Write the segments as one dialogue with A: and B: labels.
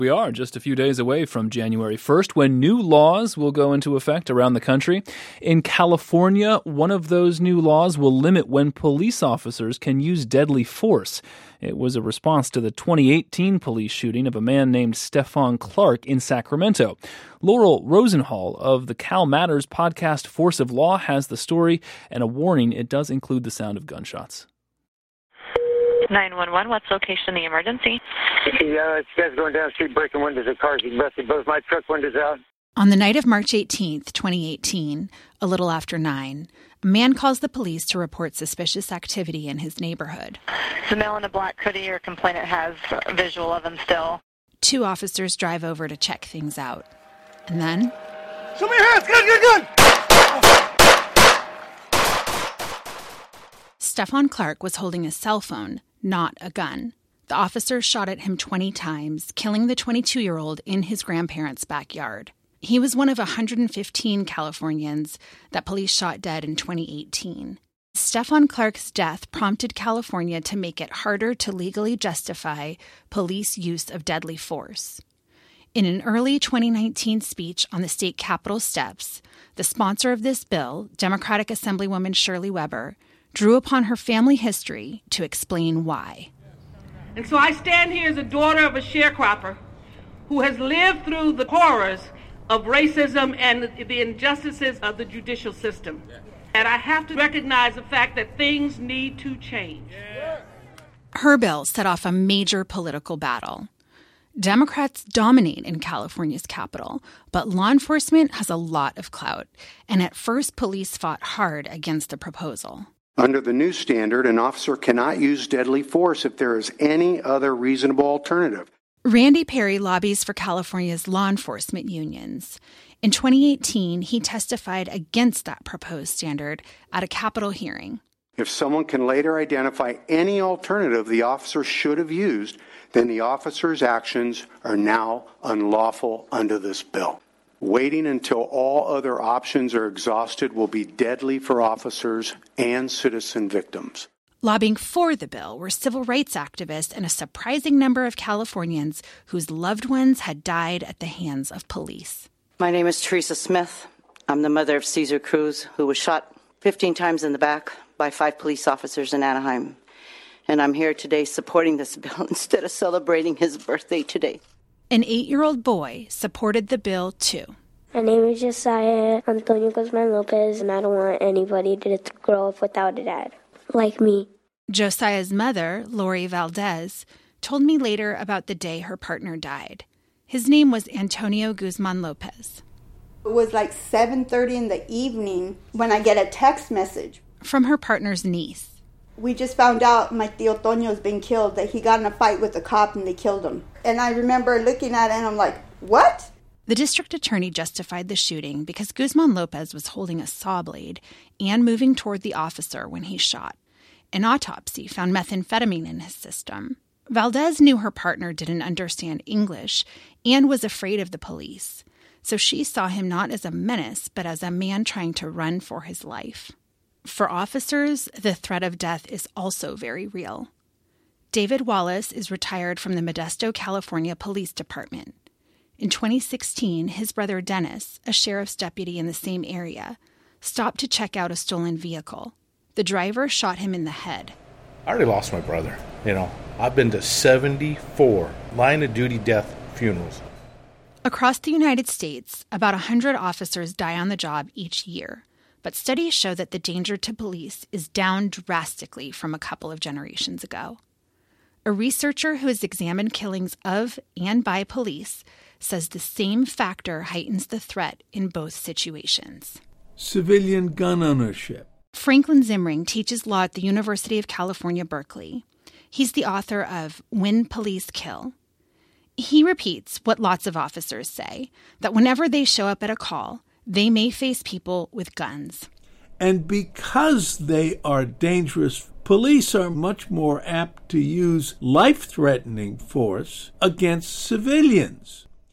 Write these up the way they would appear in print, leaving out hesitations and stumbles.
A: We are just a few days away from January 1st when new laws will go into effect around the country. In California, one of those new laws will limit when police officers can use deadly force. It was a response to the 2018 police shooting of a man named Stephon Clark in Sacramento. Laurel Rosenhall of the Cal Matters podcast Force of Law has the story and a warning: it does include the sound of gunshots.
B: 911, what's location of the emergency?
C: Yeah, it's guys going down the street breaking windows of cars. He busted both my truck windows out.
D: On the night of March 18th, 2018, a little after 9, a man calls the police to report suspicious activity in his neighborhood.
B: The male in a black hoodie, or complainant has a visual of him still.
D: 2 officers drive over to check things out. And then...
C: Show me your hands! Gun!
D: Stephon Clark was holding a cell phone, not a gun. The officer shot at him 20 times, killing the 22-year-old in his grandparents' backyard. He was one of 115 Californians that police shot dead in 2018. Stephon Clark's death prompted California to make it harder to legally justify police use of deadly force. In an early 2019 speech on the state capitol steps, the sponsor of this bill, Democratic Assemblywoman Shirley Weber, drew upon her family history to explain why.
E: And so I stand here as a daughter of a sharecropper who has lived through the horrors of racism and the injustices of the judicial system. And I have to recognize the fact that things need to change.
D: Her bill set off a major political battle. Democrats dominate in California's capital, but law enforcement has a lot of clout, and at first police fought hard against the proposal.
F: Under the new standard, an officer cannot use deadly force if there is any other reasonable alternative.
D: Randy Perry lobbies for California's law enforcement unions. In 2018, he testified against that proposed standard at a Capitol hearing.
F: If someone can later identify any alternative the officer should have used, then the officer's actions are now unlawful under this bill. Waiting until all other options are exhausted will be deadly for officers and citizen victims.
D: Lobbying for the bill were civil rights activists and a surprising number of Californians whose loved ones had died at the hands of police.
G: My name is Teresa Smith. I'm the mother of Cesar Cruz, who was shot 15 times in the back by 5 police officers in Anaheim. And I'm here today supporting this bill instead of celebrating his birthday today.
D: An 8-year-old boy supported the bill, too.
H: My name is Josiah Antonio Guzman Lopez, and I don't want anybody to grow up without a dad, like me.
D: Josiah's mother, Lori Valdez, told me later about the day her partner died. His name was Antonio Guzman Lopez.
I: It was like 7:30 in the evening when I get a text message
D: from her partner's niece.
I: We just found out my tío Toño's been killed, that he got in a fight with a cop and they killed him. And I remember looking at it and I'm like, what?
D: The district attorney justified the shooting because Guzman Lopez was holding a saw blade and moving toward the officer when he shot. An autopsy found methamphetamine in his system. Valdez knew her partner didn't understand English and was afraid of the police, so she saw him not as a menace but as a man trying to run for his life. For officers, the threat of death is also very real. David Wallace is retired from the Modesto, California Police Department. In 2016, his brother Dennis, a sheriff's deputy in the same area, stopped to check out a stolen vehicle. The driver shot him in the head.
J: I already lost my brother. I've been to 74 line-of-duty death funerals.
D: Across the United States, about 100 officers die on the job each year. But studies show that the danger to police is down drastically from a couple of generations ago. A researcher who has examined killings of and by police says the same factor heightens the threat in both situations.
K: Civilian gun ownership.
D: Franklin Zimring teaches law at the University of California, Berkeley. He's the author of When Police Kill. He repeats what lots of officers say, that whenever they show up at a call, they may face people with guns.
K: And because they are dangerous, police are much more apt to use life-threatening force against civilians.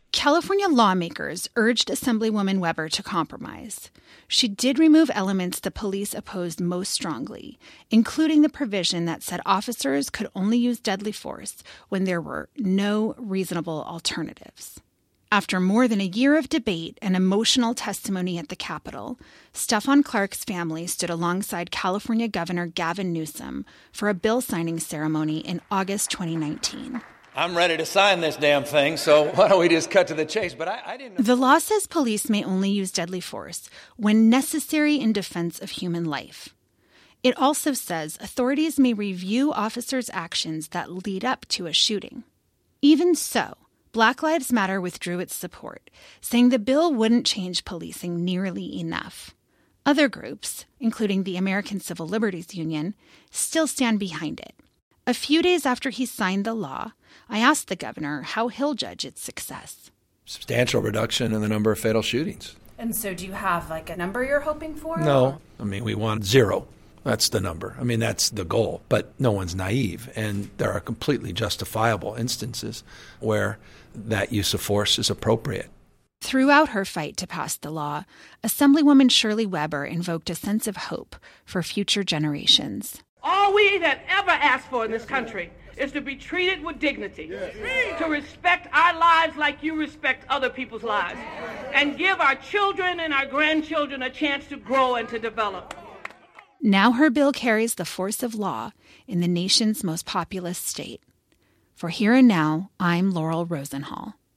D: California lawmakers urged Assemblywoman Weber to compromise. She did remove elements the police opposed most strongly, including the provision that said officers could only use deadly force when there were no reasonable alternatives. After more than a year of debate and emotional testimony at the Capitol, Stephon Clark's family stood alongside California Governor Gavin Newsom for a bill signing ceremony in August 2019.
L: I'm ready to sign this damn thing, so why don't we just cut to the chase? But I didn't...
D: The law says police may only use deadly force when necessary in defense of human life. It also says authorities may review officers' actions that lead up to a shooting. Even so, Black Lives Matter withdrew its support, saying the bill wouldn't change policing nearly enough. Other groups, including the American Civil Liberties Union, still stand behind it. A few days after he signed the law, I asked the governor how he'll judge its success.
M: Substantial reduction in the number of fatal shootings.
N: And so do you have a number you're hoping for?
M: No. We want 0. That's the number. That's the goal. But no one's naive. And there are completely justifiable instances where that use of force is appropriate.
D: Throughout her fight to pass the law, Assemblywoman Shirley Weber invoked a sense of hope for future generations.
E: All we have ever asked for in this country is to be treated with dignity, to respect our lives like you respect other people's lives, and give our children and our grandchildren a chance to grow and to develop.
D: Now her bill carries the force of law in the nation's most populous state. For Here and Now, I'm Laurel Rosenhall.